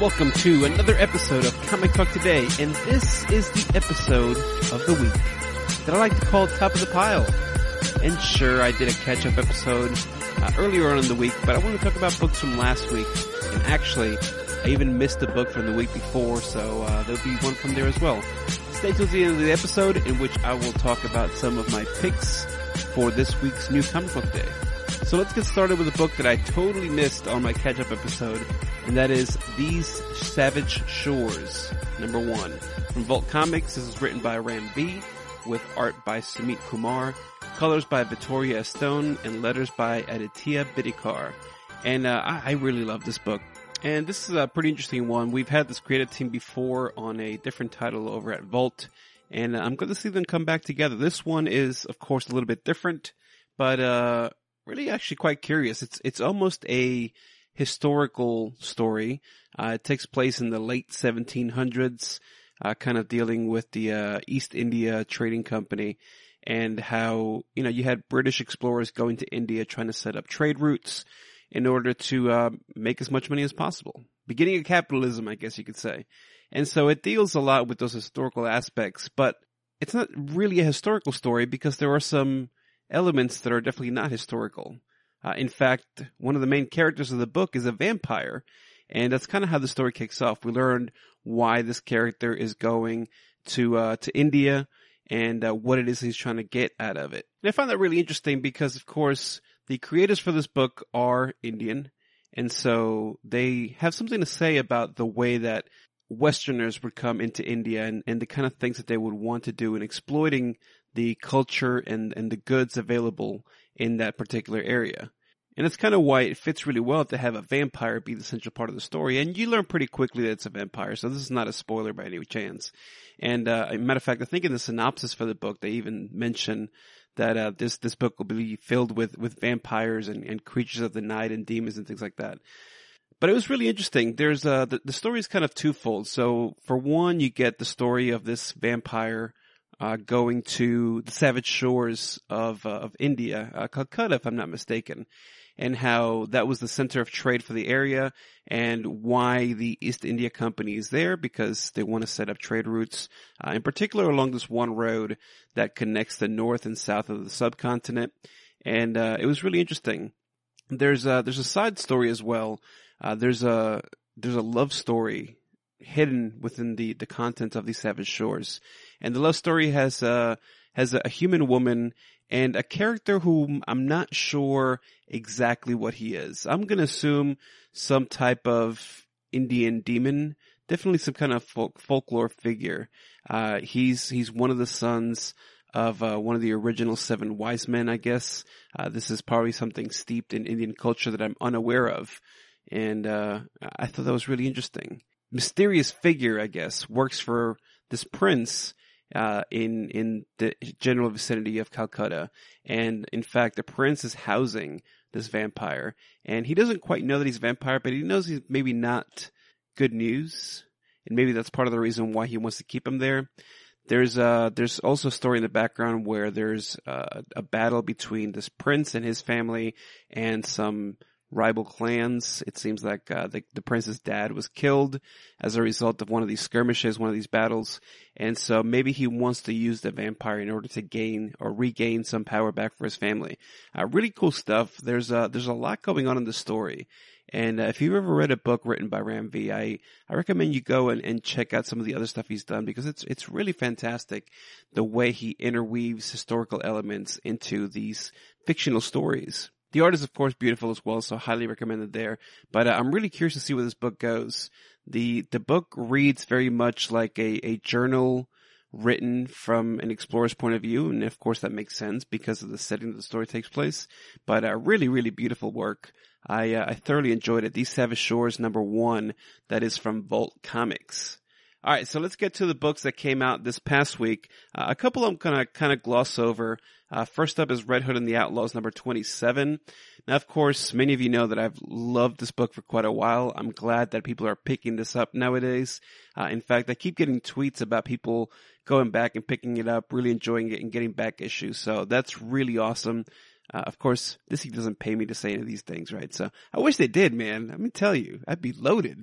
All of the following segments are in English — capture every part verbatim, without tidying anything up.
welcome to another episode of Comic Talk Today, and this is the episode of the week that I like to call Top of the Pile. And sure, I did a catch-up episode uh, earlier on in the week, but I want to talk about books from last week, and actually, I even missed a book from the week before, so uh, there'll be one from there as well. Stay till the end of the episode, in which I will talk about some of my picks for this week's new comic book day. So let's get started with a book that I totally missed on my catch-up episode, and that is These Savage Shores, number one. From Vault Comics, this is written by Ram V, with art by Sumit Kumar, colors by Vittoria Estone, and letters by Aditya Bidikar. And uh, I, I really love this book. And this is a pretty interesting one. We've had this creative team before on a different title over at Vault, and I'm going to see them come back together. This one is, of course, a little bit different, but uh really actually quite curious. It's it's almost a historical story. Uh, it takes place in the late seventeen hundreds, uh, kind of dealing with the uh, East India Trading Company and how, you know, you had British explorers going to India trying to set up trade routes in order to uh, make as much money as possible. Beginning of capitalism, I guess you could say. And so it deals a lot with those historical aspects, but it's not really a historical story because there are some elements that are definitely not historical. Uh, in fact, one of the main characters of the book is a vampire, and that's kind of how the story kicks off. We learned why this character is going to uh, to India and uh, what it is he's trying to get out of it. And I find that really interesting because, of course, the creators for this book are Indian, and so they have something to say about the way that Westerners would come into India and, and the kind of things that they would want to do in exploiting the culture and, and the goods available in that particular area. And it's kind of why it fits really well to have a vampire be the central part of the story. And you learn pretty quickly that it's a vampire, so this is not a spoiler by any chance. And uh, as a matter of fact, I think in the synopsis for the book, they even mention that uh, this this book will be filled with, with vampires and, and creatures of the night and demons and things like that. But it was really interesting. There's uh, the, the story is kind of twofold. So for one, you get the story of this vampire Uh, going to the savage shores of uh, of India, uh, Calcutta, if I'm not mistaken, and how that was the center of trade for the area, and why the East India Company is there because they want to set up trade routes, uh, in particular along this one road that connects the north and south of the subcontinent. And uh, it was really interesting. There's a, there's a side story as well. Uh, there's a there's a love story hidden within the, the content of these savage shores. And the love story has uh has a human woman and a character whom I'm not sure exactly what he is. I'm going to assume some type of Indian demon, definitely some kind of folk, folklore figure. Uh he's he's one of the sons of uh, one of the original seven wise men, I guess. Uh this is probably something steeped in Indian culture that I'm unaware of. And uh I thought that was really interesting. Mysterious figure, I guess, works for this prince uh in in the general vicinity of Calcutta. And in fact, the prince is housing this vampire, and he doesn't quite know that he's a vampire, but he knows he's maybe not good news, and maybe that's part of the reason why he wants to keep him there. There's uh there's also a story in the background where there's uh, a battle between this prince and his family and some rival clans. It seems like uh, the, the prince's dad was killed as a result of one of these skirmishes, one of these battles. And so maybe he wants to use the vampire in order to gain or regain some power back for his family. Uh, really cool stuff. There's a, there's a lot going on in the story. And uh, if you've ever read a book written by Ram V, I, I recommend you go and, and check out some of the other stuff he's done because it's it's really fantastic the way he interweaves historical elements into these fictional stories. The art is, of course, beautiful as well, so highly recommended there. But uh, I'm really curious to see where this book goes. The the book reads very much like a, a journal written from an explorer's point of view, and of course that makes sense because of the setting that the story takes place. But uh, really, really beautiful work. I uh, I thoroughly enjoyed it. These Savage Shores, number one, that is from Vault Comics. All right, so let's get to the books that came out this past week. Uh, a couple I'm gonna kind of gloss over. Uh, first up is Red Hood and the Outlaws, number twenty-seven. Now, of course, many of you know that I've loved this book for quite a while. I'm glad that people are picking this up nowadays. Uh, in fact, I keep getting tweets about people going back and picking it up, really enjoying it and getting back issues. So that's really awesome. Uh, of course, this doesn't pay me to say any of these things, right? So I wish they did, man. Let me tell you, I'd be loaded.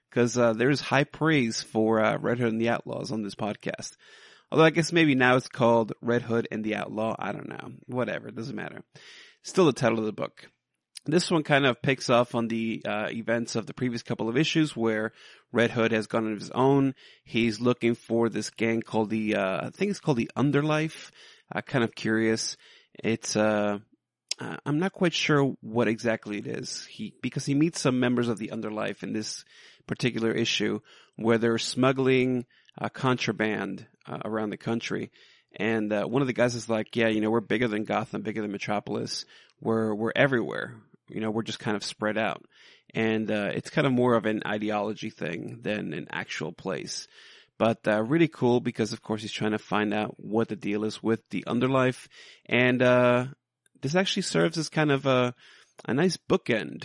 because uh, there's high praise for uh, Red Hood and the Outlaws on this podcast. Although I guess maybe now it's called Red Hood and the Outlaw. I don't know. Whatever. It doesn't matter. Still the title of the book. This one kind of picks off on the uh, events of the previous couple of issues where Red Hood has gone on his own. He's looking for this gang called the, uh, I think it's called the Underlife. Uh, kind of curious. It's, uh, I'm not quite sure what exactly it is. He, because he meets some members of the Underlife in this particular issue where they're smuggling uh, contraband uh, around the country. And uh, one of the guys is like, yeah, you know, we're bigger than Gotham, bigger than Metropolis. We're, we're everywhere. You know, we're just kind of spread out. And uh, it's kind of more of an ideology thing than an actual place. But uh, really cool because, of course, he's trying to find out what the deal is with the Underlife. And uh, this actually serves as kind of a, a nice bookend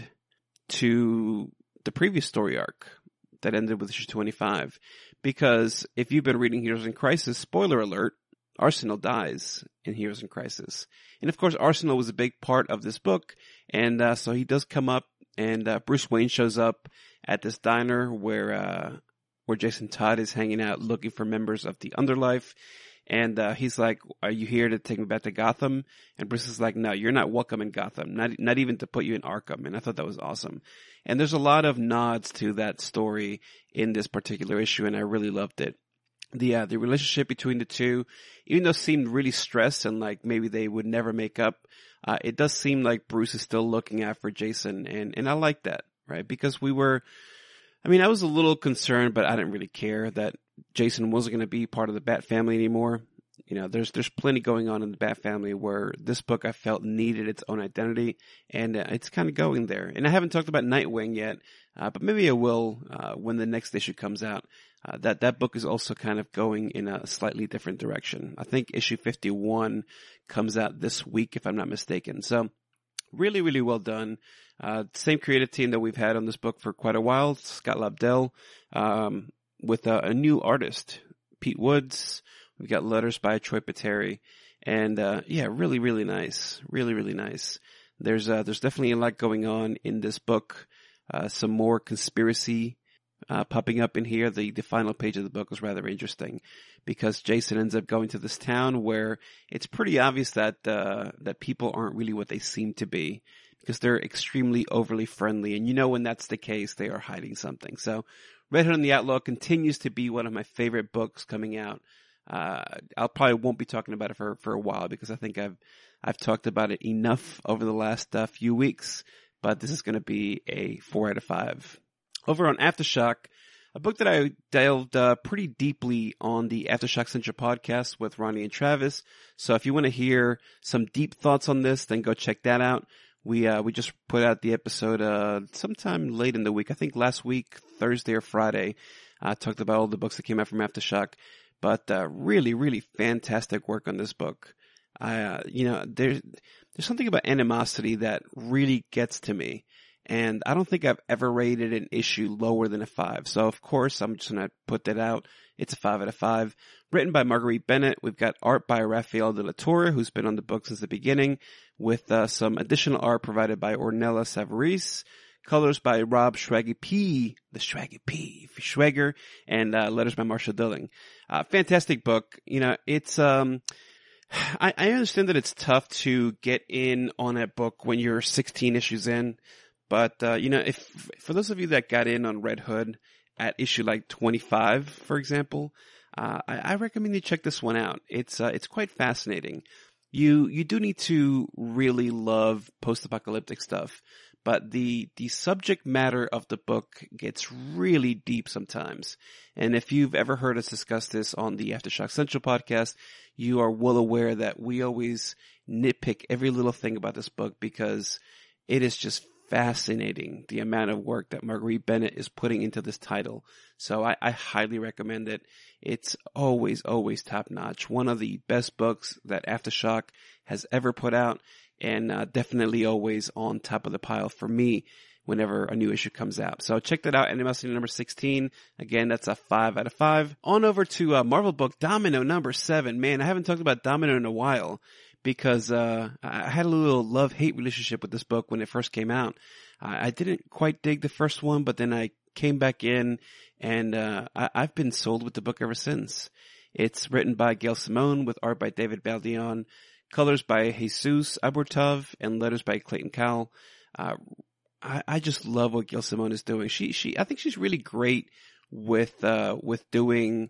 to the previous story arc that ended with issue twenty-five. Because if you've been reading Heroes in Crisis, spoiler alert, Arsenal dies in Heroes in Crisis. And of course, Arsenal was a big part of this book. And uh, so he does come up, and uh, Bruce Wayne shows up at this diner where uh, where Jason Todd is hanging out looking for members of the Underlife. And uh, he's like, are you here to take me back to Gotham? And Bruce is like, no, you're not welcome in Gotham, not not even to put you in Arkham. And I thought that was awesome. And there's a lot of nods to that story in this particular issue, and I really loved it. The uh, the relationship between the two, even though it seemed really stressed and like maybe they would never make up, uh, it does seem like Bruce is still looking out for Jason, and, and I like that, right? Because we were, I mean, I was a little concerned, but I didn't really care that Jason wasn't going to be part of the Bat family anymore. You know, there's there's plenty going on in the Bat family where this book I felt needed its own identity, and uh, it's kind of going there. And I haven't talked about Nightwing yet, uh, but maybe I will uh, when the next issue comes out. Uh, that, that book is also kind of going in a slightly different direction. I think issue fifty-one comes out this week, if I'm not mistaken. So really, really well done. Uh, same creative team that we've had on this book for quite a while, Scott Lobdell, um, with a, a new artist, Pete Woods. We've got letters by Troy Pateri. And, uh, yeah, really, really nice. Really, really nice. There's, uh, there's definitely a lot going on in this book. Uh, some more conspiracy Uh, popping up in here. The, the final page of the book was rather interesting because Jason ends up going to this town where it's pretty obvious that, uh, that people aren't really what they seem to be because they're extremely overly friendly. And you know, when that's the case, they are hiding something. So Red Hood and the Outlaw continues to be one of my favorite books coming out. Uh, I'll probably won't be talking about it for, for a while because I think I've, I've talked about it enough over the last uh, few weeks, but this is going to be a four out of five. Over on Aftershock, a book that I delved uh, pretty deeply on the Aftershock Central podcast with Ronnie and Travis. So if you want to hear some deep thoughts on this, then go check that out. We uh, we just put out the episode uh, sometime late in the week. I think last week, Thursday or Friday. I uh, talked about all the books that came out from Aftershock. But uh, really, really fantastic work on this book. I, uh, you know, there's there's something about animosity that really gets to me. And I don't think I've ever rated an issue lower than a five. So, of course, I'm just going to put that out. It's a five out of five. Written by Marguerite Bennett. We've got art by Rafael de la Torre, who's been on the book since the beginning, with uh, some additional art provided by Ornella Savarese. Colors by Rob Schraggy P, the Schraggy P, Schwager, and uh, letters by Marshall Dilling. Uh, fantastic book. You know, it's, um, I, I understand that it's tough to get in on a book when you're sixteen issues in. But, uh, you know, if, for those of you that got in on Red Hood at issue like twenty-five, for example, uh, I, I recommend you check this one out. It's, uh, it's quite fascinating. You, you do need to really love post-apocalyptic stuff, but the, the subject matter of the book gets really deep sometimes. And if you've ever heard us discuss this on the Aftershock Central podcast, you are well aware that we always nitpick every little thing about this book because it is just fascinating, the amount of work that Marguerite Bennett is putting into this title. So I, I highly recommend it. It's always, always top notch. One of the best books that Aftershock has ever put out, and uh, definitely always on top of the pile for me whenever a new issue comes out. So check that out. Animosity number sixteen. Again, that's a five out of five. On over to uh, Marvel book Domino number seven. Man, I haven't talked about Domino in a while, because uh I had a little love-hate relationship with this book when it first came out. I, I didn't quite dig the first one, but then I came back in, and uh, I, I've been sold with the book ever since. It's written by Gail Simone with art by David Baldeón, colors by Jesus Aburtov, and letters by Clayton Cowell. Uh, I, I just love what Gail Simone is doing. She, she, I think she's really great with, uh, with doing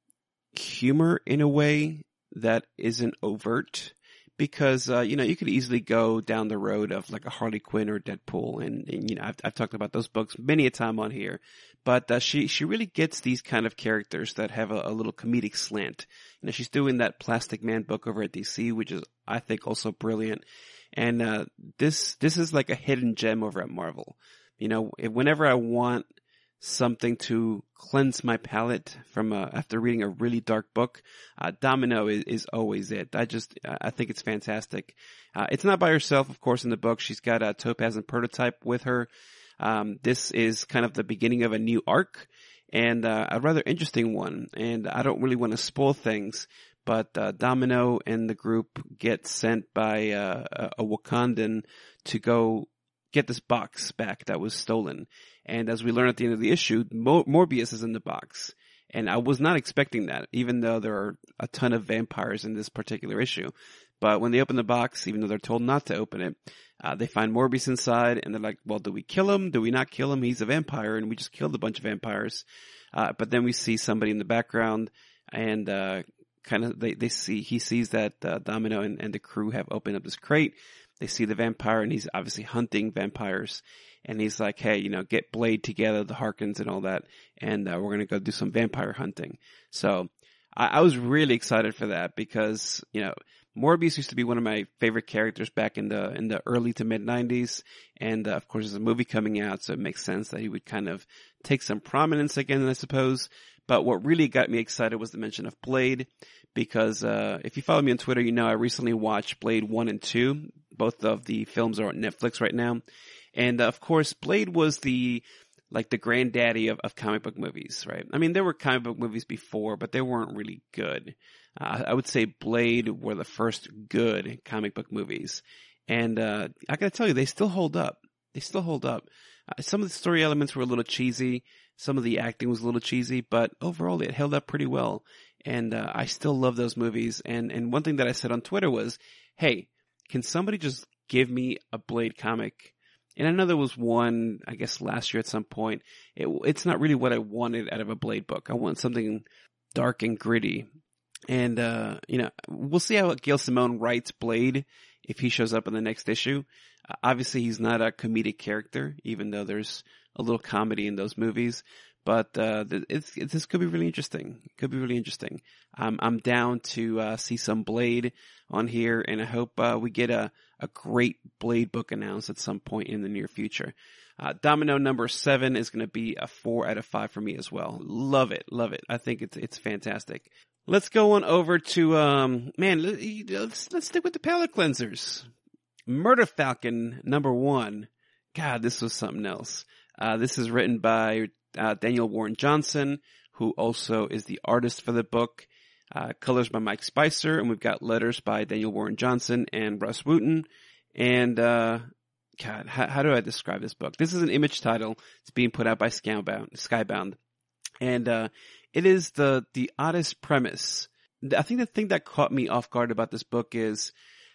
humor in a way that isn't overt. Because, uh, you know, you could easily go down the road of like a Harley Quinn or Deadpool. And, and you know, I've, I've talked about those books many a time on here. But, uh, she, she really gets these kind of characters that have a, a little comedic slant. You know, she's doing that Plastic Man book over at D C, which is, I think, also brilliant. And, uh, this, this is like a hidden gem over at Marvel. You know, if, whenever I want something to cleanse my palate from uh, after reading a really dark book, uh, Domino is, is always it. I just, I think it's fantastic. Uh, it's not by herself, of course, in the book. She's got uh, Topaz and Prototype with her. Um, this is kind of the beginning of a new arc, and uh, a rather interesting one. And I don't really want to spoil things, but uh, Domino and the group get sent by uh, a, a Wakandan to go get this box back that was stolen. And as we learn at the end of the issue, Mo- Morbius is in the box. And I was not expecting that, even though there are a ton of vampires in this particular issue. But when they open the box, even though they're told not to open it, uh, they find Morbius inside, and they're like, well, do we kill him? Do we not kill him? He's a vampire, and we just killed a bunch of vampires. Uh, but then we see somebody in the background, and uh kind of, they, they see, he sees that uh, Domino and, and the crew have opened up this crate. They see the vampire, and he's obviously hunting vampires. And he's like, hey, you know, get Blade together, the Harkins and all that, and uh, we're going to go do some vampire hunting. So I, I was really excited for that because, you know, Morbius used to be one of my favorite characters back in the in the early to mid nineties. And, uh, of course, there's a movie coming out, so it makes sense that he would kind of take some prominence again, I suppose. But what really got me excited was the mention of Blade, because uh if you follow me on Twitter, you know I recently watched Blade one and two. Both of the films are on Netflix right now. And, uh, of course, Blade was the, like, the granddaddy of, of comic book movies, right? I mean, there were comic book movies before, but they weren't really good. Uh, I would say Blade were the first good comic book movies. And uh I gotta tell you, they still hold up. They still hold up. Uh, some of the story elements were a little cheesy. Some of the acting was a little cheesy, but overall it held up pretty well. And uh, I still love those movies. And, and one thing that I said on Twitter was, hey, can somebody just give me a Blade comic? And I know there was one, I guess, last year at some point. It, it's not really what I wanted out of a Blade book. I want something dark and gritty. And, uh, you know, we'll see how Gail Simone writes Blade if he shows up in the next issue. Uh, obviously, he's not a comedic character, even though there's a little comedy in those movies. But uh it's, it's this could be really interesting. It could be really interesting. Um, I'm down to uh see some Blade on here, and I hope uh we get a a great Blade book announced at some point in the near future. Uh Domino number seven is going to be a four out of five for me as well. Love it, love it. I think it's it's fantastic. Let's go on over to um man. Let's let's stick with the palate cleansers. Murder Falcon number one. God, this was something else. Uh This is written by Uh, Daniel Warren Johnson, who also is the artist for the book. Uh, colors by Mike Spicer, and we've got letters by Daniel Warren Johnson and Russ Wooten. And, uh, God, how, how do I describe this book? This is an Image title. It's being put out by Skybound, Skybound. And, uh, it is the, the oddest premise. I think the thing that caught me off guard about this book is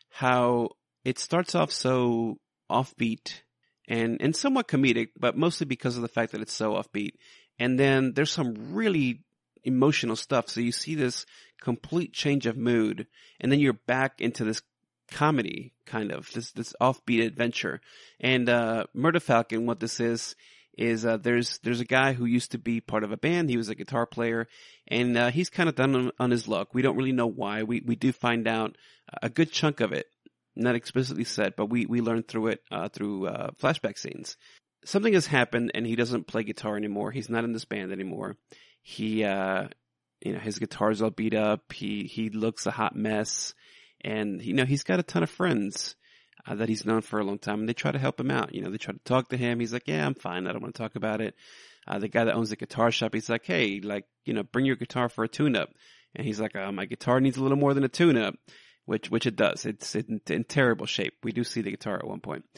how it starts off so offbeat and, and somewhat comedic, but mostly because of the fact that it's so offbeat. And then there's some really emotional stuff. So you see this complete change of mood, and then you're back into this comedy, kind of, this, this offbeat adventure. And, uh, Murder Falcon, what this is, is, uh, there's, there's a guy who used to be part of a band. He was a guitar player, and, uh, he's kind of done on, on his luck. We don't really know why. We, we do find out a good chunk of it. Not explicitly said, but we, we learned through it, uh, through, uh, flashback scenes. Something has happened, and he doesn't play guitar anymore. He's not in this band anymore. He, uh, you know, his guitar's all beat up. He, he looks a hot mess. And, you know, he's got a ton of friends, uh, that he's known for a long time, and they try to help him out. You know, they try to talk to him. He's like, yeah, I'm fine. I don't want to talk about it. Uh, the guy that owns the guitar shop, he's like, hey, like, you know, bring your guitar for a tune-up. And he's like, oh, my guitar needs a little more than a tune-up. Which, which it does. It's in, in terrible shape. We do see the guitar at one point.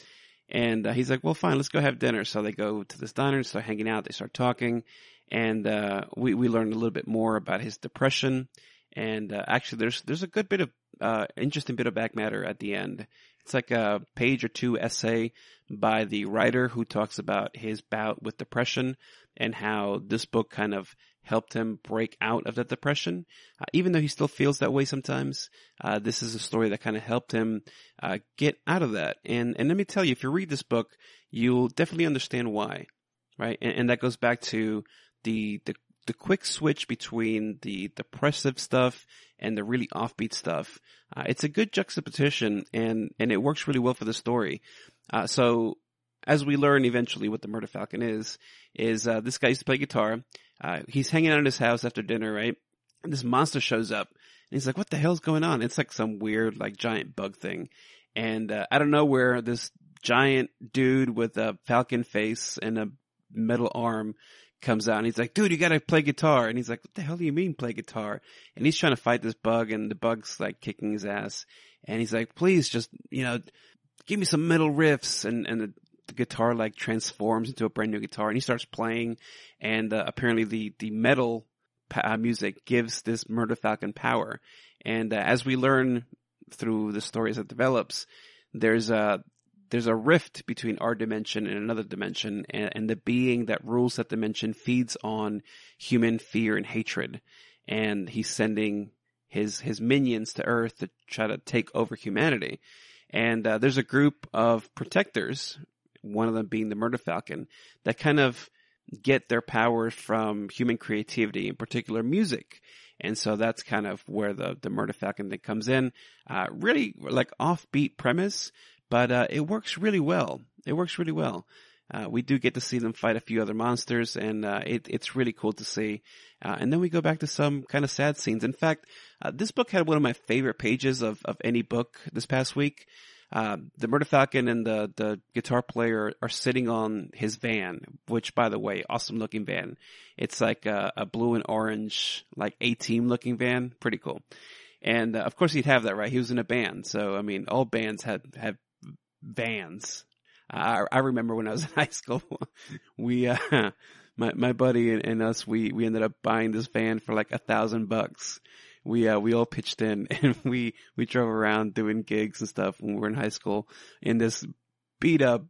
And uh, he's like, well, fine, let's go have dinner. So they go to this diner and start hanging out. They start talking. And uh, we, we learned a little bit more about his depression. And uh, actually, there's there's a good bit of uh, interesting bit of back matter at the end. It's like a page or two essay by the writer who talks about his bout with depression and how this book kind of helped him break out of that depression. Uh, even though he still feels that way sometimes, uh, this is a story that kind of helped him uh, get out of that. And and let me tell you, if you read this book, you'll definitely understand why, right? And, and that goes back to the the the quick switch between the depressive stuff and the really offbeat stuff. Uh, it's a good juxtaposition, and, and it works really well for the story. Uh, so as we learn eventually what the Murder Falcon is, is uh, this guy used to play guitar. Uh, he's hanging out at his house after dinner, right? And this monster shows up, and he's like, what the hell's going on? It's like some weird, like, giant bug thing. And uh, out of nowhere, this giant dude with a falcon face and a metal arm comes out, and he's like, dude, you gotta play guitar. And he's like, what the hell do you mean play guitar? And he's trying to fight this bug, and the bug's like kicking his ass. And he's like, please just, you know, give me some metal riffs. And, and the, the guitar like transforms into a brand new guitar, and he starts playing. And uh, apparently the, the metal uh, music gives this Murder Falcon power. And uh, as we learn through the story as it develops, there's a, There's a rift between our dimension and another dimension, and, and the being that rules that dimension feeds on human fear and hatred. And he's sending his his minions to Earth to try to take over humanity. And uh, there's a group of protectors, one of them being the Murder Falcon, that kind of get their power from human creativity, in particular music. And so that's kind of where the, the Murder Falcon thing comes in. Uh, really like offbeat premise. But uh, it works really well. It works really well. Uh, we do get to see them fight a few other monsters, and uh, it, it's really cool to see. Uh, and then we go back to some kind of sad scenes. In fact, uh, this book had one of my favorite pages of, of any book this past week. Uh, the Murder Falcon and the, the guitar player are sitting on his van, which, by the way, awesome looking van. It's like a, a blue and orange, like A-Team looking van. Pretty cool. And uh, of course he'd have that, right? He was in a band. So, I mean, all bands had, had vans. Uh, I, I remember when I was in high school, we, uh, my, my buddy and, and us, we, we ended up buying this van for like a thousand bucks. We, uh, we all pitched in, and we, we drove around doing gigs and stuff when we were in high school in this beat up,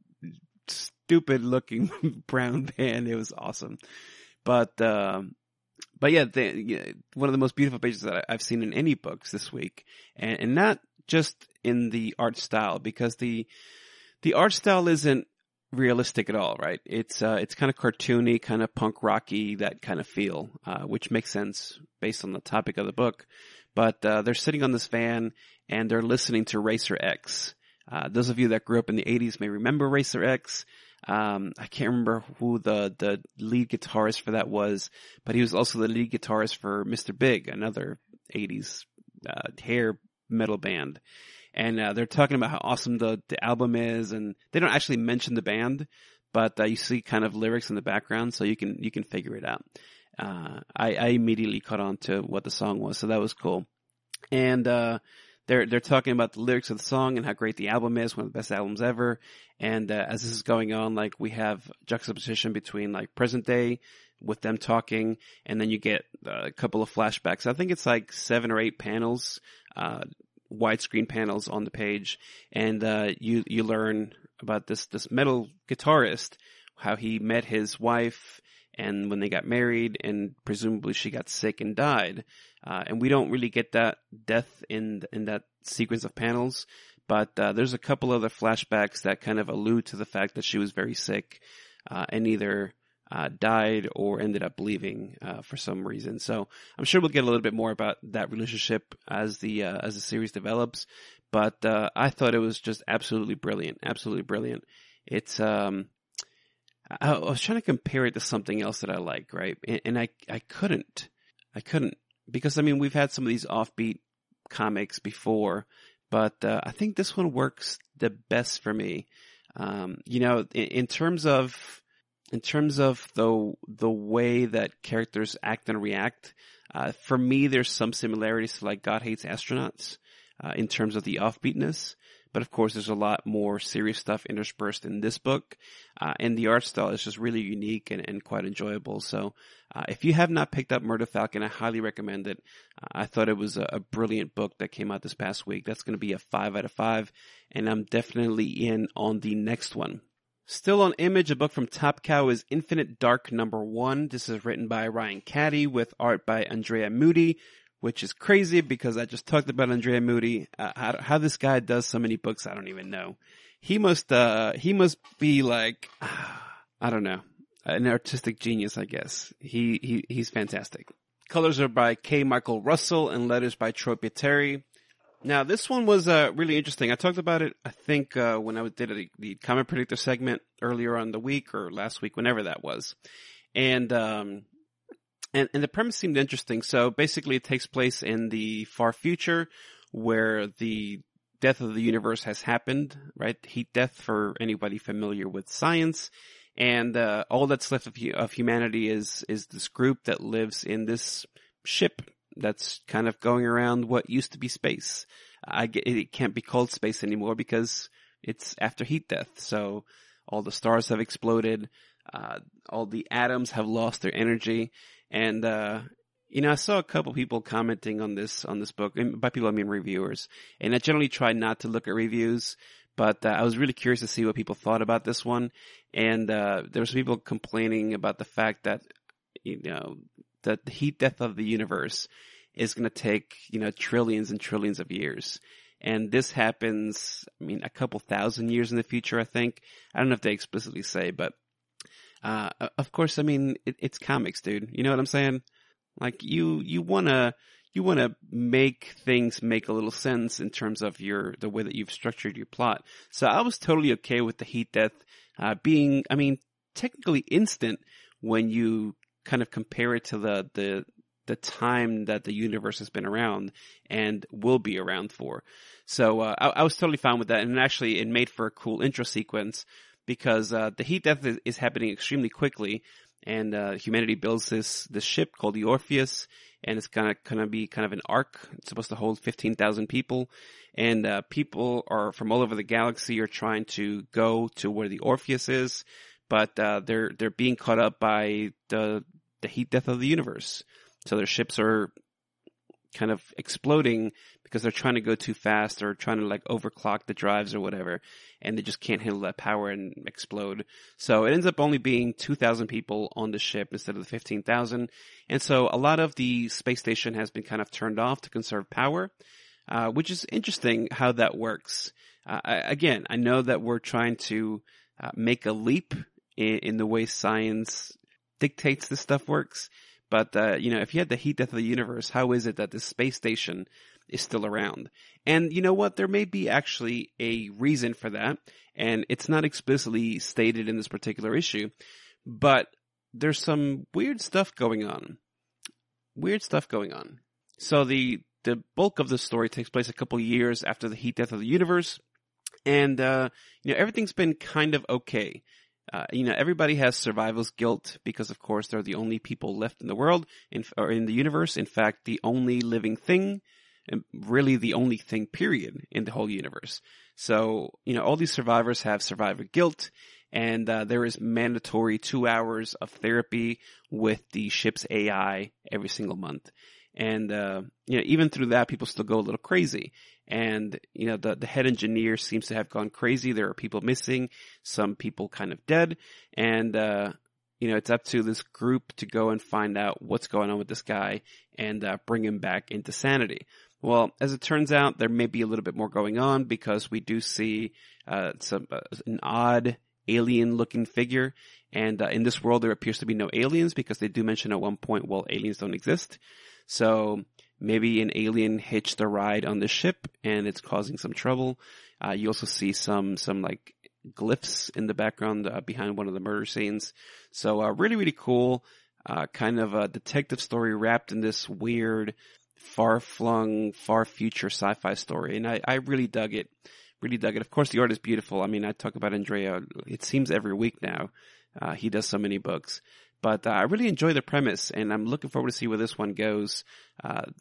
stupid looking brown van. It was awesome. But, um, but yeah, the, yeah, one of the most beautiful pages that I've seen in any books this week, and, and not just in the art style, because the the art style isn't realistic at all, right? It's uh, it's kind of cartoony, kind of punk rocky, that kind of feel, uh, which makes sense based on the topic of the book. But uh, they're sitting on this van, and they're listening to Racer X. Uh, those of you that grew up in the eighties may remember Racer X. Um, I can't remember who the, the lead guitarist for that was, but he was also the lead guitarist for Mister Big, another eighties uh, hair metal band. And uh, they're talking about how awesome the, the album is, and they don't actually mention the band, but uh, you see kind of lyrics in the background, so you can you can figure it out. Uh, I, I immediately caught on to what the song was, so that was cool. And uh, they're they're talking about the lyrics of the song and how great the album is, one of the best albums ever. And uh, as this is going on, like, we have juxtaposition between like present day with them talking, and then you get uh, a couple of flashbacks. I think it's like seven or eight panels. Uh, widescreen panels on the page, and uh you you learn about this this metal guitarist, how he met his wife, and when they got married, and presumably she got sick and died. Uh and we don't really get that death in in that sequence of panels, but uh there's a couple other flashbacks that kind of allude to the fact that she was very sick, uh and either Uh, died or ended up leaving uh, for some reason. So I'm sure we'll get a little bit more about that relationship as the uh, as the series develops. But uh, I thought it was just absolutely brilliant, absolutely brilliant. It's um, I, I was trying to compare it to something else that I like, right? And, and I I couldn't, I couldn't because I mean we've had some of these offbeat comics before, but uh, I think this one works the best for me. Um, you know, in, in terms of In terms of the the way that characters act and react, uh, for me, there's some similarities to like God Hates Astronauts uh, in terms of the offbeatness. but of course there's a lot more serious stuff interspersed in this book. Uh, and the art style is just really unique and, and quite enjoyable. So uh, if you have not picked up Murder Falcon, I highly recommend it. Uh, I thought it was a, a brilliant book that came out this past week. That's going to be a five out of five, and I'm definitely in on the next one. Still on Image, a book from Top Cow is Infinite Dark number one. This is written by Ryan Caddy with art by Andrea Moody, which is crazy because I just talked about Andrea Moody. Uh, how, how this guy does so many books, I don't even know. He must, uh, he must be like, I don't know, an artistic genius, I guess. He, he, he's fantastic. Colors are by K. Michael Russell and letters by Troy Pieteri. Now, this one was uh, really interesting. I talked about it, I think, uh, when I did a, the Comic Predictor segment earlier on the week or last week, whenever that was. And, um, and, and the premise seemed interesting. So basically it takes place in the far future where the death of the universe has happened, right? Heat death for anybody familiar with science. And, uh, all that's left of, of humanity is, is this group that lives in this ship that's kind of going around what used to be space. I get, it can't be called space anymore because it's after heat death. So all the stars have exploded. Uh, all the atoms have lost their energy. And, uh, you know, I saw a couple people commenting on this, on this book, and by people I mean reviewers. And I generally try not to look at reviews, but uh, I was really curious to see what people thought about this one. And, uh, there was people complaining about the fact that, you know, that the heat death of the universe is going to take, you know, trillions and trillions of years. And this happens, I mean, a couple thousand years in the future, I think. I don't know if they explicitly say, but, uh, of course, I mean, it, it's comics, dude. You know what I'm saying? Like, you, you wanna, you wanna make things make a little sense in terms of your, the way that you've structured your plot. So I was totally okay with the heat death, uh, being, I mean, technically instant when you kind of compare it to the, the, the time that the universe has been around and will be around for. So, uh, I, I was totally fine with that. And actually it made for a cool intro sequence because, uh, the heat death is, is happening extremely quickly. And, uh, humanity builds this, this ship called the Orpheus, and it's gonna, gonna be kind of an ark. It's supposed to hold fifteen thousand people. And, uh, people are from all over the galaxy are trying to go to where the Orpheus is. But, uh, they're, they're being caught up by the, the heat death of the universe. So their ships are kind of exploding because they're trying to go too fast or trying to like overclock the drives or whatever. And they just can't handle that power and explode. So it ends up only being two thousand people on the ship instead of the fifteen thousand. And so a lot of the space station has been kind of turned off to conserve power, uh, which is interesting how that works. Uh, I, again, I know that we're trying to uh, make a leap in, in the way science dictates this stuff works. But, uh, you know, if you had the heat death of the universe, how is it that this space station is still around? And you know what? There may be actually a reason for that. And it's not explicitly stated in this particular issue. But there's some weird stuff going on. Weird stuff going on. So the, the bulk of the story takes place a couple years after the heat death of the universe. And, uh, you know, everything's been kind of okay. Uh, you know, everybody has survival's guilt because, of course, they're the only people left in the world, in, or in the universe. In fact, the only living thing, and really the only thing, period, in the whole universe. So, you know, all these survivors have survivor guilt, and uh, there is mandatory two hours of therapy with the ship's A I every single month. And, uh, you know, even through that, people still go a little crazy. And, you know, the, the head engineer seems to have gone crazy. There are people missing, some people kind of dead. And, uh, you know, it's up to this group to go and find out what's going on with this guy and, uh, bring him back into sanity. Well, as it turns out, there may be a little bit more going on because we do see, uh, some, uh, an odd alien looking figure. And, uh, in this world, there appears to be no aliens because they do mention at one point, well, aliens don't exist. So maybe an alien hitched a ride on the ship and it's causing some trouble. Uh, you also see some, some like glyphs in the background uh, behind one of the murder scenes. So, uh, really, really cool, uh, kind of a detective story wrapped in this weird, far-flung, far-future sci-fi story. And I, I really dug it. Really dug it. Of course, the art is beautiful. I mean, I talk about Andrea, it seems every week now. Uh, he does so many books. But uh, I really enjoy the premise, and I'm looking forward to see where this one goes. Uh,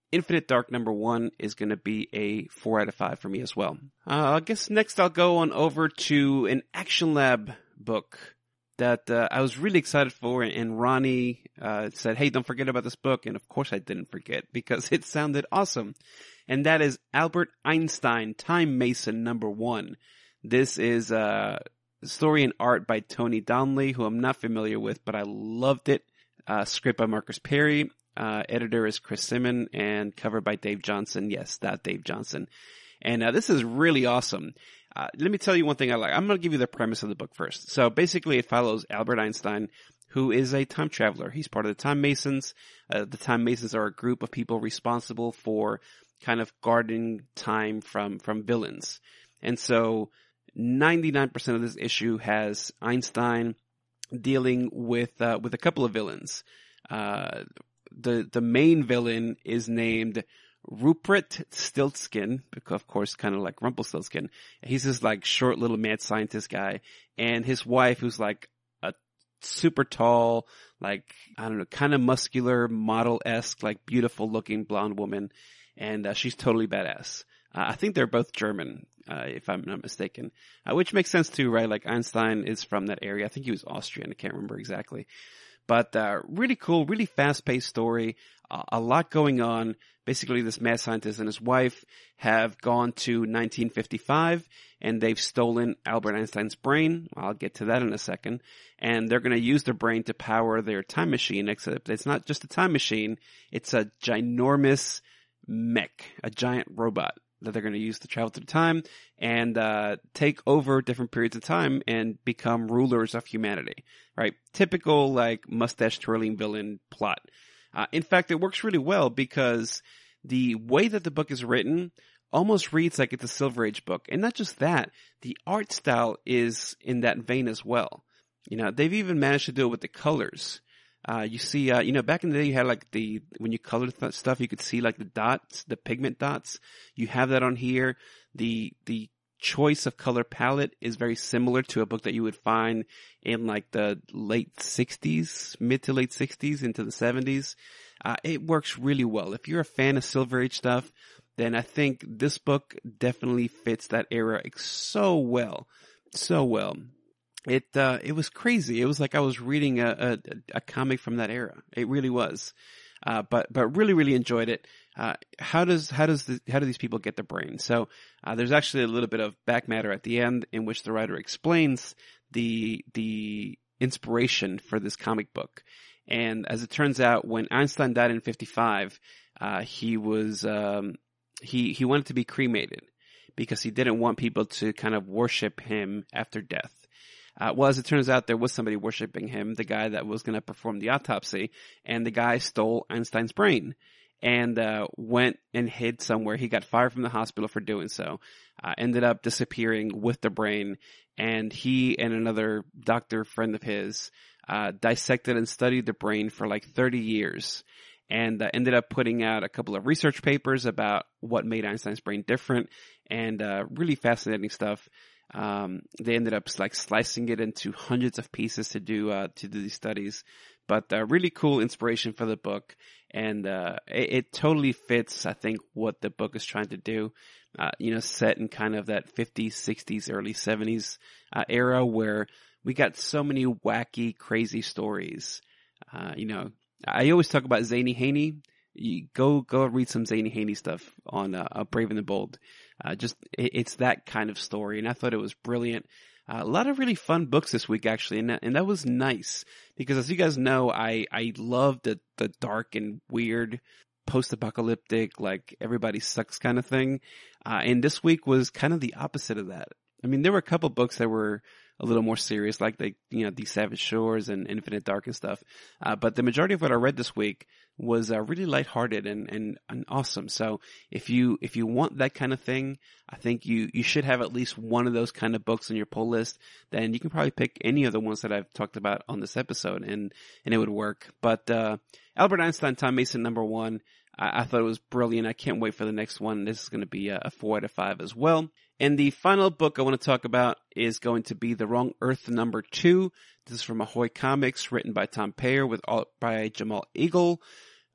Infinite Dark number one is going to be a four out of five for me as well. Uh, I guess next I'll go on over to an Action Lab book that uh, I was really excited for, and Ronnie uh, said, hey, don't forget about this book. And of course I didn't forget because it sounded awesome. And that is Albert Einstein, Time Mason number one. This is a story and art by Tony Donnelly, who I'm not familiar with, but I loved it. Uh, script by Marcus Perry. Uh, editor is Chris Simon, and cover by Dave Johnson. Yes, that Dave Johnson. And uh, this is really awesome. Uh, let me tell you one thing I like. I'm going to give you the premise of the book first. So basically it follows Albert Einstein, who is a time traveler. He's part of the Time Masons. Uh, the Time Masons are a group of people responsible for kind of guarding time from, from villains. And so ninety-nine percent of this issue has Einstein dealing with, uh, with a couple of villains. Uh, the, the main villain is named Rupert Stiltskin, of course, kind of like Rumpelstiltskin. He's this like short little mad scientist guy, and his wife, who's like a super tall, like, I don't know, kind of muscular, model-esque, like beautiful looking blonde woman. And uh, she's totally badass. Uh, I think they're both German, uh, if I'm not mistaken, uh, which makes sense too, right? Like Einstein is from that area. I think he was Austrian. I can't remember exactly. But uh, really cool, really fast-paced story, uh, a lot going on. Basically, this mad scientist and his wife have gone to nineteen fifty-five, and they've stolen Albert Einstein's brain. I'll get to that in a second. And they're going to use their brain to power their time machine, except it's not just a time machine. It's a ginormous mech, a giant robot that they're going to use to travel through time and uh take over different periods of time and become rulers of humanity, right? Typical, like, mustache twirling villain plot. Uh, in fact, it works really well because the way that the book is written almost reads like it's a Silver Age book. And not just that, the art style is in that vein as well. You know, they've even managed to do it with the colors. Uh, you see, uh, you know, back in the day you had like the, when you colored th- stuff, you could see like the dots, the pigment dots. You have that on here. The, the choice of color palette is very similar to a book that you would find in like the late sixties, mid to late sixties into the seventies. Uh, it works really well. If you're a fan of Silver Age stuff, then I think this book definitely fits that era so well, so well. It, uh, it was crazy. It was like I was reading a, a, a comic from that era. It really was. Uh, but, but really, really enjoyed it. Uh, how does, how does the, how do these people get the brain? So, uh, there's actually a little bit of back matter at the end in which the writer explains the, the inspiration for this comic book. And as it turns out, when Einstein died in fifty-five, uh, he was, um, he, he wanted to be cremated because he didn't want people to kind of worship him after death. Uh, well, as it turns out, there was somebody worshiping him, the guy that was going to perform the autopsy, and the guy stole Einstein's brain and uh went and hid somewhere. He got fired from the hospital for doing so, uh, ended up disappearing with the brain, and he and another doctor friend of his uh dissected and studied the brain for like thirty years. And uh, ended up putting out a couple of research papers about what made Einstein's brain different, and uh really fascinating stuff. Um, they ended up like slicing it into hundreds of pieces to do, uh, to do these studies, but, uh, really cool inspiration for the book. And, uh, it, it totally fits, I think, what the book is trying to do. Uh, you know, set in kind of that fifties, sixties, early seventies, uh, era where we got so many wacky, crazy stories. Uh, you know, I always talk about Zany Haney. You go, go read some Zany Haney stuff on, uh, Brave and the Bold. Uh, just, it, it's that kind of story, and I thought it was brilliant. Uh, a lot of really fun books this week, actually, and that, and that was nice, because as you guys know, I, I love the, the dark and weird post-apocalyptic, like, everybody sucks kind of thing. Uh, and this week was kind of the opposite of that. I mean, there were a couple books that were a little more serious, like the, you know, These Savage Shores and Infinite Dark and stuff. Uh, but the majority of what I read this week was uh, really lighthearted and, and, and awesome. So if you, if you want that kind of thing, I think you, you should have at least one of those kind of books on your pull list. Then you can probably pick any of the ones that I've talked about on this episode, and, and it would work. But, uh, Albert Einstein, Time Mason number one, I, I thought it was brilliant. I can't wait for the next one. This is going to be a, a four out of five as well. And the final book I want to talk about is going to be The Wrong Earth number two. This is from Ahoy Comics, written by Tom Payer with art by Jamal Eagle.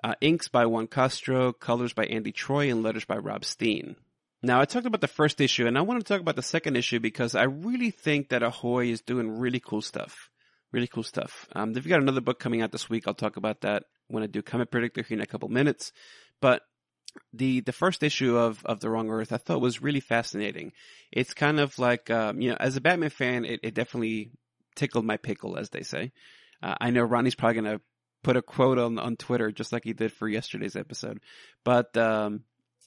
Uh, inks by Juan Castro, colors by Andy Troy, and letters by Rob Steen. Now, I talked about the first issue, and I want to talk about the second issue because I really think that Ahoy is doing really cool stuff. Really cool stuff. Um, they've got another book coming out this week. I'll talk about that when I do Comic Predictor here in a couple minutes. But the the first issue of, of The Wrong Earth I thought was really fascinating. It's kind of like, um, you know, as a Batman fan, it, it definitely tickled my pickle, as they say. Uh, I know Ronnie's probably going to put a quote on, on Twitter just like he did for yesterday's episode. But, um,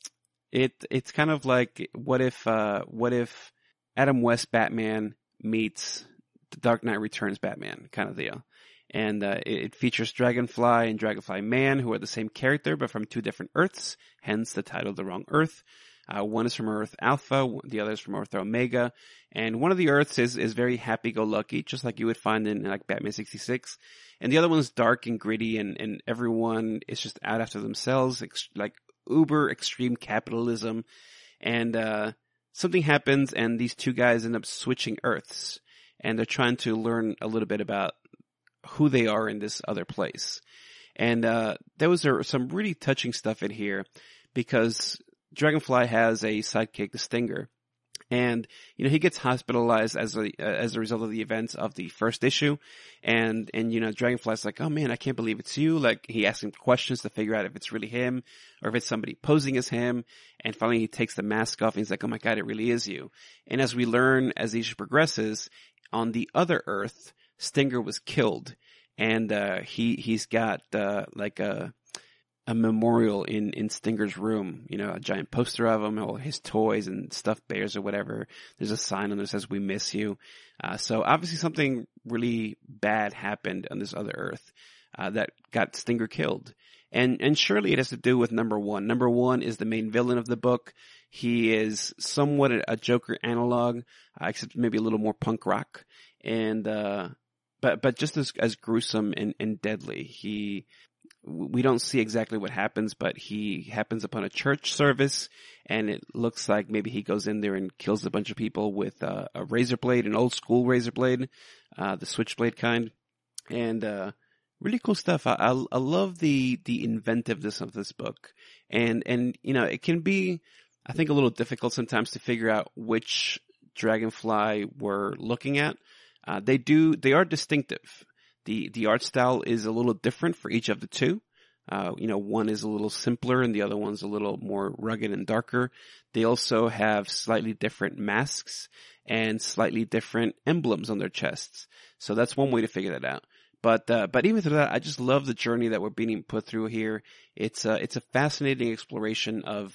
it, it's kind of like, what if, uh, what if Adam West Batman meets the Dark Knight Returns Batman kind of deal. And, uh, it, it features Dragonfly and Dragonfly Man, who are the same character, but from two different Earths, hence the title The Wrong Earth. Uh, one is from Earth Alpha, the other is from Earth Omega, and one of the Earths is, is very happy-go-lucky, just like you would find in, like, Batman sixty-six, and the other one's dark and gritty, and, and everyone is just out after themselves, ex- like, uber extreme capitalism, and, uh, something happens, and these two guys end up switching Earths, and they're trying to learn a little bit about who they are in this other place. And, uh, there was a, some really touching stuff in here, because Dragonfly has a sidekick, the Stinger, and you know he gets hospitalized as a uh, as a result of the events of the first issue, and and you know Dragonfly's like, oh man, I can't believe it's you. Like he asks him questions to figure out if it's really him or if it's somebody posing as him, and finally he takes the mask off and he's like, oh my god, it really is you. And as we learn as the issue progresses, on the other Earth, Stinger was killed, and uh he he's got uh like a a memorial in, in Stinger's room, you know, a giant poster of him, all his toys and stuffed bears or whatever. There's a sign on there that says, we miss you. Uh, so obviously something really bad happened on this other Earth, uh, that got Stinger killed. And, and surely it has to do with number one. Number one is the main villain of the book. He is somewhat a, a Joker analog, uh, except maybe a little more punk rock. And, uh, but, but just as, as gruesome and, and deadly. He, We don't see exactly what happens, but he happens upon a church service, and it looks like maybe he goes in there and kills a bunch of people with uh, a razor blade, an old school razor blade, uh, the switchblade kind, and uh, really cool stuff. I, I, I love the the inventiveness of this book, and and you know it can be, I think, a little difficult sometimes to figure out which Dragonfly we're looking at. Uh, they do they are distinctive. The, the art style is a little different for each of the two. Uh, you know, one is a little simpler and the other one's a little more rugged and darker. They also have slightly different masks and slightly different emblems on their chests. So that's one way to figure that out. But, uh, but even through that, I just love the journey that we're being put through here. It's a, it's a fascinating exploration of,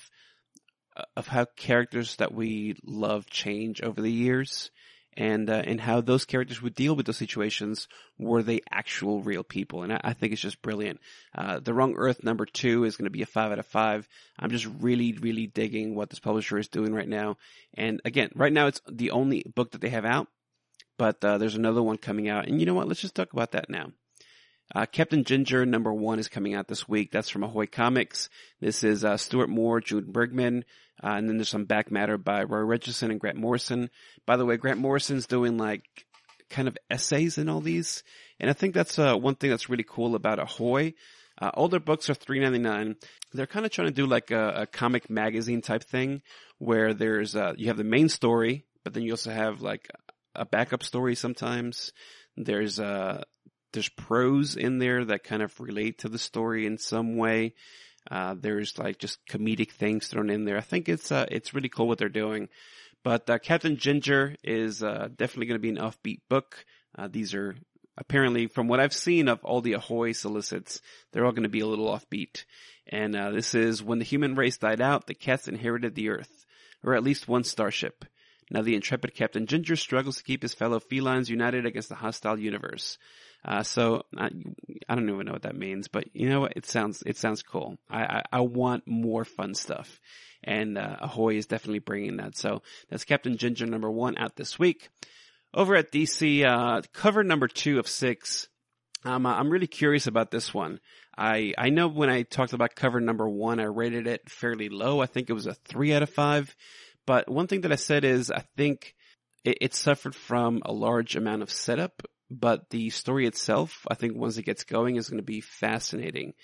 of how characters that we love change over the years. And, uh, and how those characters would deal with those situations were they actual real people. And I, I think it's just brilliant. Uh, The Wrong Earth number two is going to be a five out of five. I'm just really, really digging what this publisher is doing right now. And again, right now it's the only book that they have out, but, uh, there's another one coming out. And you know what? Let's just talk about that now. Uh, Captain Ginger number one is coming out this week. That's from Ahoy Comics. This is, uh, Stuart Moore, June Bergman. Uh, and then there's some back matter by Roy Richardson and Grant Morrison. By the way, Grant Morrison's doing like kind of essays in all these. And I think that's, uh, one thing that's really cool about Ahoy. Uh, all their books are three ninety-nine. They're kind of trying to do like a, a comic magazine type thing where there's, uh, you have the main story, but then you also have like a backup story sometimes. There's, uh, there's prose in there that kind of relate to the story in some way. Uh, there's like just comedic things thrown in there. I think it's, uh, it's really cool what they're doing. But, uh, Captain Ginger is, uh, definitely going to be an offbeat book. Uh, these are apparently, from what I've seen of all the Ahoy solicits, they're all going to be a little offbeat. And, uh, this is when the human race died out, the cats inherited the earth, or at least one starship. Now the intrepid Captain Ginger struggles to keep his fellow felines united against the hostile universe. Uh, so I, I don't even know what that means, but you know what? It sounds, it sounds cool. I, I, I want more fun stuff. And, uh, Ahoy is definitely bringing that. So that's Captain Ginger number one out this week. Over at D C, uh, cover number two of six. Um, I'm really curious about this one. I, I know when I talked about cover number one, I rated it fairly low. I think it was a three out of five. But one thing that I said is I think it, it suffered from a large amount of setup. But the story itself, I think once it gets going, is going to be fascinating.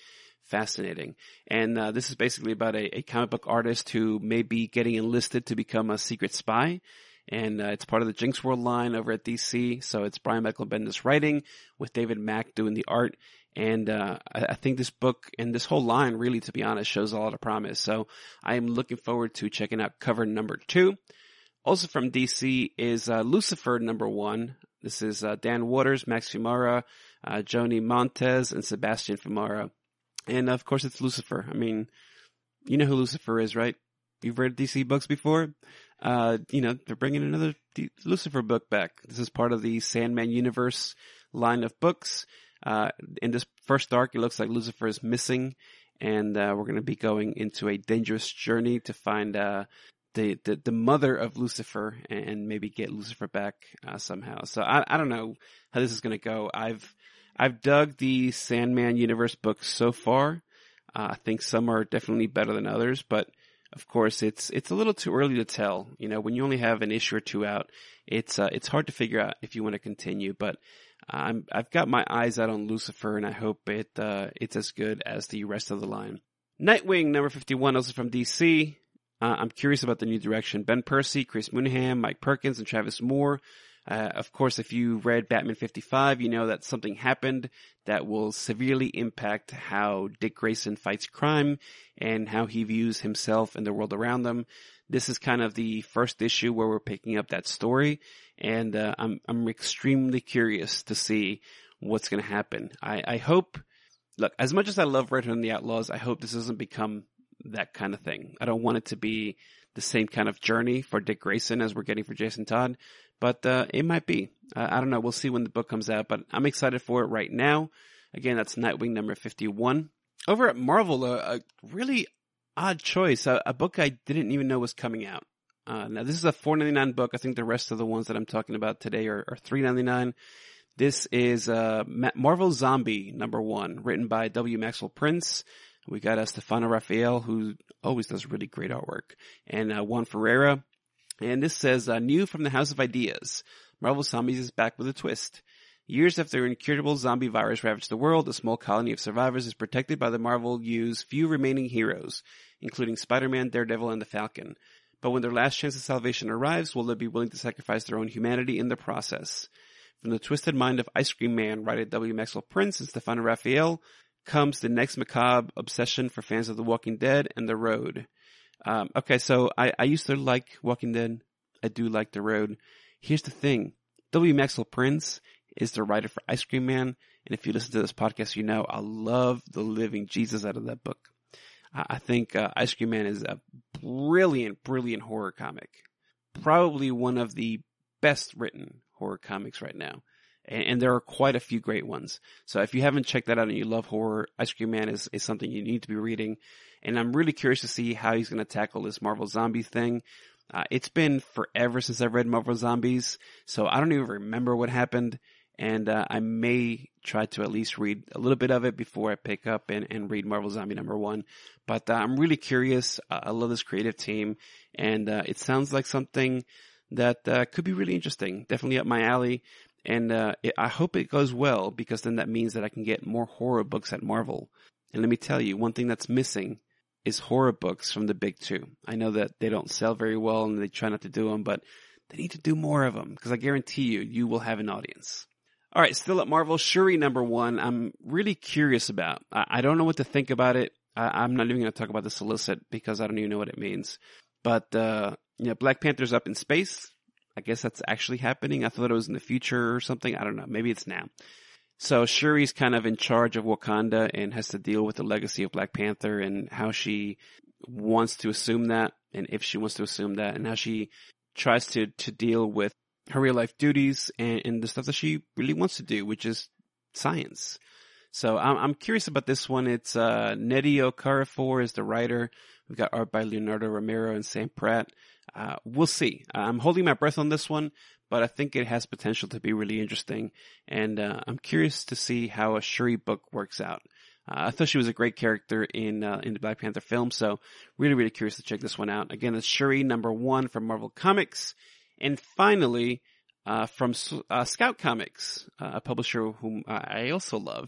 fascinating. And uh, this is basically about a, a comic book artist who may be getting enlisted to become a secret spy. And uh, it's part of the Jinx World line over at D C. So it's Brian Michael Bendis writing with David Mack doing the art. And uh, I, I think this book and this whole line really, to be honest, shows a lot of promise. So I am looking forward to checking out cover number two. Also from D C is uh, Lucifer number one. This is uh, Dan Waters, Max Fiumara, uh, Joni Montez, and Sebastian Fiumara. And of course it's Lucifer. I mean, you know who Lucifer is, right? You've read D C books before? Uh, you know, they're bringing another D- Lucifer book back. This is part of the Sandman universe line of books. Uh, in this first arc, it looks like Lucifer is missing, and uh, we're going to be going into a dangerous journey to find uh, the, the the mother of Lucifer and maybe get Lucifer back uh, somehow. So I I don't know how this is going to go. I've I've dug the Sandman universe books so far. Uh, I think some are definitely better than others, but of course it's it's a little too early to tell. You know, when you only have an issue or two out, it's uh, it's hard to figure out if you want to continue. But I'm I've got my eyes out on Lucifer, and I hope it uh, it's as good as the rest of the line. Nightwing number fifty-one, also from D C. Uh, I'm curious about the new direction. Ben Percy, Chris Mooneyham, Mike Perkins, and Travis Moore. Uh, of course, if you read Batman fifty-five, you know that something happened that will severely impact how Dick Grayson fights crime and how he views himself and the world around them. This is kind of the first issue where we're picking up that story, and uh, I'm I'm extremely curious to see what's going to happen. I, I hope, look, as much as I love Red Hood and the Outlaws, I hope this doesn't become that kind of thing. I don't want it to be the same kind of journey for Dick Grayson as we're getting for Jason Todd. But uh, it might be. Uh, I don't know. We'll see when the book comes out. But I'm excited for it right now. Again, that's Nightwing number fifty-one. Over at Marvel, a, a really odd choice. A, a book I didn't even know was coming out. Uh, now, this is a four ninety-nine book. I think the rest of the ones that I'm talking about today are, are three ninety-nine. This is uh, Marvel Zombie number one, written by W. Maxwell Prince. We got uh, Stefano Raphael, who always does really great artwork, and uh, Juan Ferreira. And this says, uh, new from the House of Ideas. Marvel Zombies is back with a twist. Years after an incurable zombie virus ravaged the world, a small colony of survivors is protected by the Marvel U's few remaining heroes, including Spider-Man, Daredevil, and the Falcon. But when their last chance of salvation arrives, will they be willing to sacrifice their own humanity in the process? From the twisted mind of Ice Cream Man, writer W. Maxwell Prince and Stefano Raphael, comes the next macabre obsession for fans of The Walking Dead and The Road. Um, okay, so I, I used to like Walking Dead. I do like The Road. Here's the thing. W. Maxwell Prince is the writer for Ice Cream Man. And if you listen to this podcast, you know I love the living Jesus out of that book. I, I think uh, Ice Cream Man is a brilliant, brilliant horror comic. Probably one of the best written horror comics right now. And, and there are quite a few great ones. So if you haven't checked that out and you love horror, Ice Cream Man is, is something you need to be reading. And I'm really curious to see how he's going to tackle this Marvel Zombie thing. Uh, it's been forever since I've read Marvel Zombies, so I don't even remember what happened. And uh, I may try to at least read a little bit of it before I pick up and, and read Marvel Zombie number one. But uh, I'm really curious. Uh, I love this creative team, and uh, it sounds like something that uh, could be really interesting. Definitely up my alley. And uh, it, I hope it goes well, because then that means that I can get more horror books at Marvel. And let me tell you, one thing that's missing is horror books from the big two. I know that they don't sell very well and they try not to do them, but they need to do more of them, because I guarantee you, you will have an audience. All right, still at Marvel, Shuri number one, I'm really curious about. I, I don't know what to think about it. I, I'm not even going to talk about the solicit because I don't even know what it means. But, uh, you know, Black Panther's up in space. I guess that's actually happening. I thought it was in the future or something. I don't know. Maybe it's now. So Shuri's kind of in charge of Wakanda and has to deal with the legacy of Black Panther and how she wants to assume that, and if she wants to assume that, and how she tries to, to deal with her real life duties and, and the stuff that she really wants to do, which is science. So I'm, I'm curious about this one. It's uh, Nnedi Okorafor is the writer. We've got art by Leonardo Romero and Sam Pratt. Uh, we'll see. I'm holding my breath on this one, but I think it has potential to be really interesting. And uh, I'm curious to see how a Shuri book works out. Uh, I thought she was a great character in uh, in the Black Panther film, so really, really curious to check this one out. Again, it's Shuri number one from Marvel Comics. And finally, uh, from uh, Scout Comics, uh, a publisher whom I also love,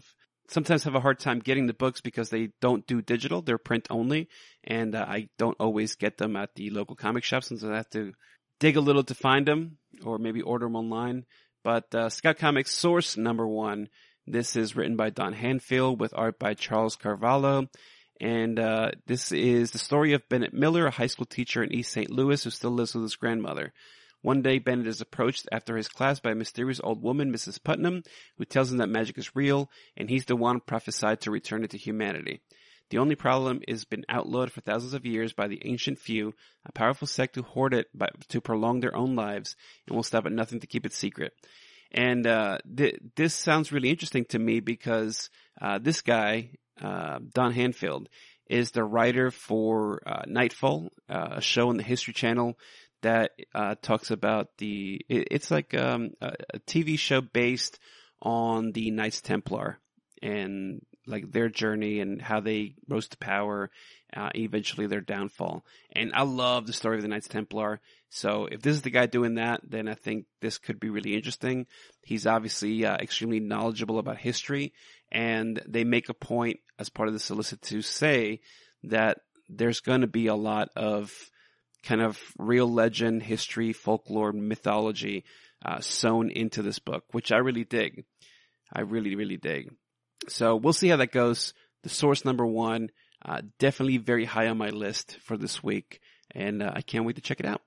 sometimes have a hard time getting the books because they don't do digital. They're print only. And uh, I don't always get them at the local comic shops, since I have to dig a little to find them or maybe order them online. But uh, Scout Comics Source Number One. This is written by Don Hanfield with art by Charles Carvalho. And uh this is the story of Bennett Miller, a high school teacher in East Saint Louis who still lives with his grandmother. One day, Bennett is approached after his class by a mysterious old woman, Missus Putnam, who tells him that magic is real, and he's the one prophesied to return it to humanity. The only problem is been outlawed for thousands of years by the ancient few, a powerful sect who hoard it by, to prolong their own lives, and will stop at nothing to keep it secret. And uh th- this sounds really interesting to me because uh this guy, uh Don Hanfield, is the writer for uh Nightfall, uh, a show on the History Channel that uh talks about the it, it's like um a, a T V show based on the Knights Templar and like their journey and how they rose to power, uh, eventually their downfall. And I love the story of the Knights Templar. So if this is the guy doing that, then I think this could be really interesting. He's obviously uh, extremely knowledgeable about history, and they make a point as part of the solicit to say that there's going to be a lot of kind of real legend, history, folklore, mythology uh, sewn into this book, which I really dig. I really, really dig. So we'll see how that goes. The Source Number One, uh, definitely very high on my list for this week, and uh, I can't wait to check it out.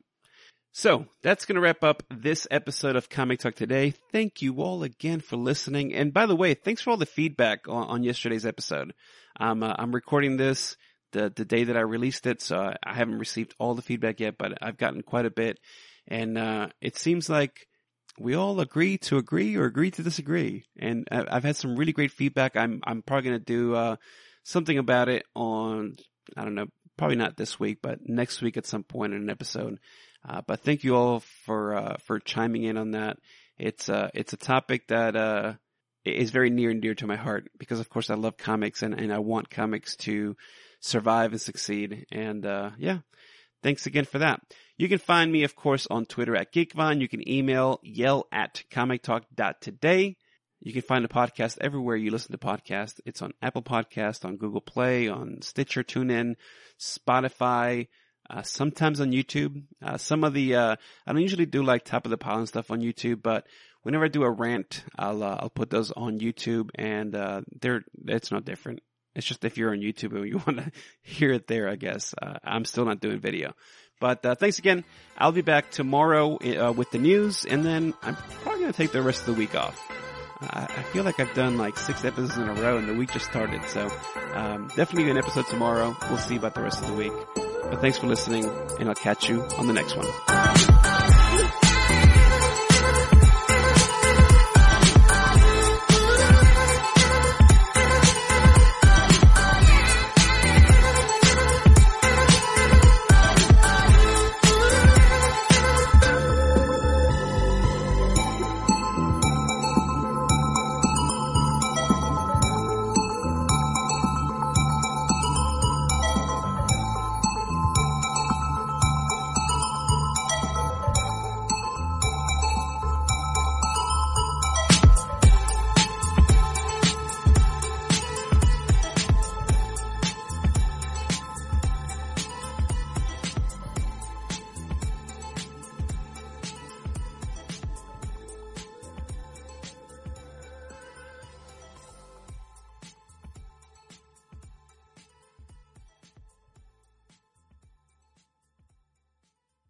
So that's going to wrap up this episode of Comic Talk today. Thank you all again for listening. And by the way, thanks for all the feedback on, on yesterday's episode. Um, uh, I'm recording this the, the day that I released it, so I, I haven't received all the feedback yet, but I've gotten quite a bit. And uh, it seems like we all agree to agree or agree to disagree. And I, I've had some really great feedback. I'm I'm probably going to do uh, something about it on, I don't know, probably not this week, but next week at some point in an episode. Uh, but thank you all for, uh, for chiming in on that. It's, uh, it's a topic that, uh, is very near and dear to my heart because of course I love comics and, and I want comics to survive and succeed. And, uh, yeah, thanks again for that. You can find me, of course, on Twitter at Geekvine. You can email yell at comictalk dot today. You can find the podcast everywhere you listen to podcasts. It's on Apple Podcasts, on Google Play, on Stitcher, TuneIn, Spotify, Uh, sometimes on YouTube. Uh, some of the, uh, I don't usually do like top of the pile and stuff on YouTube, but whenever I do a rant, I'll, uh, I'll put those on YouTube and, uh, they're, it's no different. It's just if you're on YouTube and you want to hear it there, I guess. Uh, I'm still not doing video. But, uh, thanks again. I'll be back tomorrow, uh, with the news, and then I'm probably going to take the rest of the week off. I, I feel like I've done like six episodes in a row and the week just started. So, um, definitely an episode tomorrow. We'll see about the rest of the week. But thanks for listening, and I'll catch you on the next one.